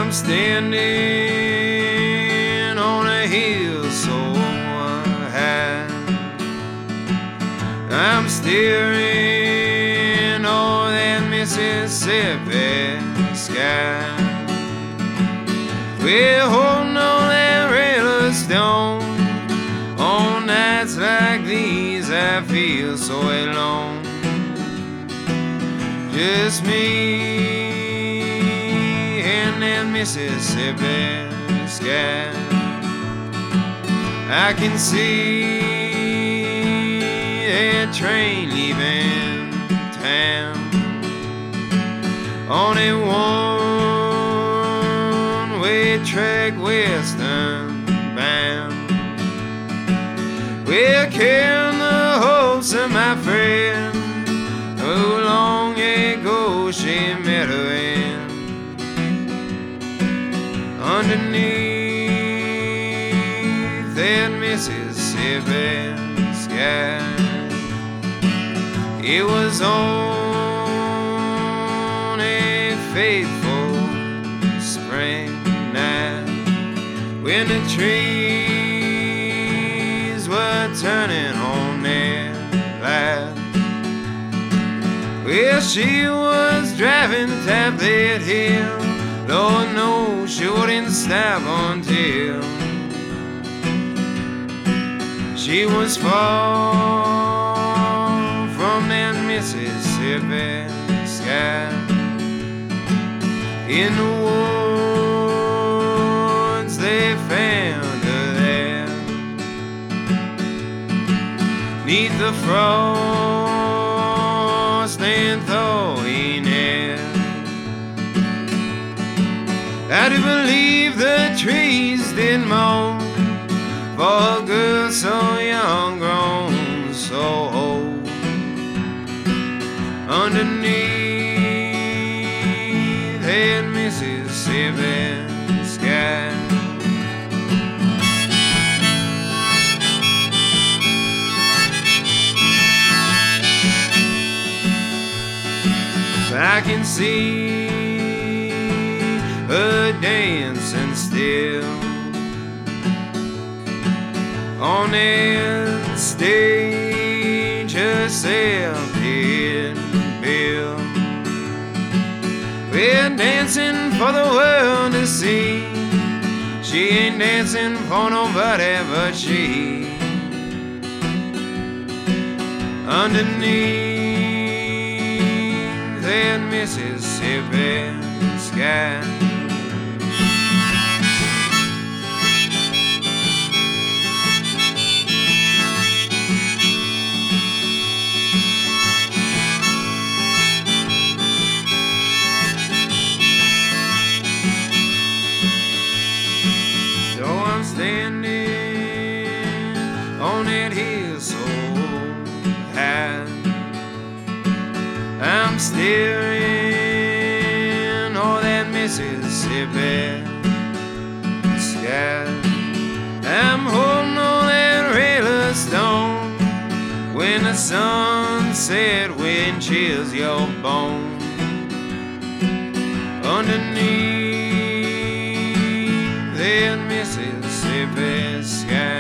I'm standing on a hill so high. I'm staring over that Mississippi sky. We're holding on that rail stone. On nights like these I feel so alone. Just me and that Mississippi sky. I can see that train leaving town on a one-way track western bound. We're carrying the hopes of my friend who long ago she met her in. Underneath that Mississippi sky, it was on a faithful spring night when the trees were turning on their light. Well, she was driving to tap that hill. Lord knows she wouldn't stop until she was far from that Mississippi sky. In the woods they found her there, 'neath the frost and thawing air. I do believe the trees did moan for a girl so young, grown so old. Underneath that Mississippi sky, I can see her dancing still on that stage herself did build. We're dancing for the world to see. She ain't dancing for nobody but she. Underneath that Mississippi sky, I'm standing on that hill so high. I'm staring on that Mississippi sky. I'm holding on that rail of stone when the sunset wind chills your bone. Underneath that Mississippi sky,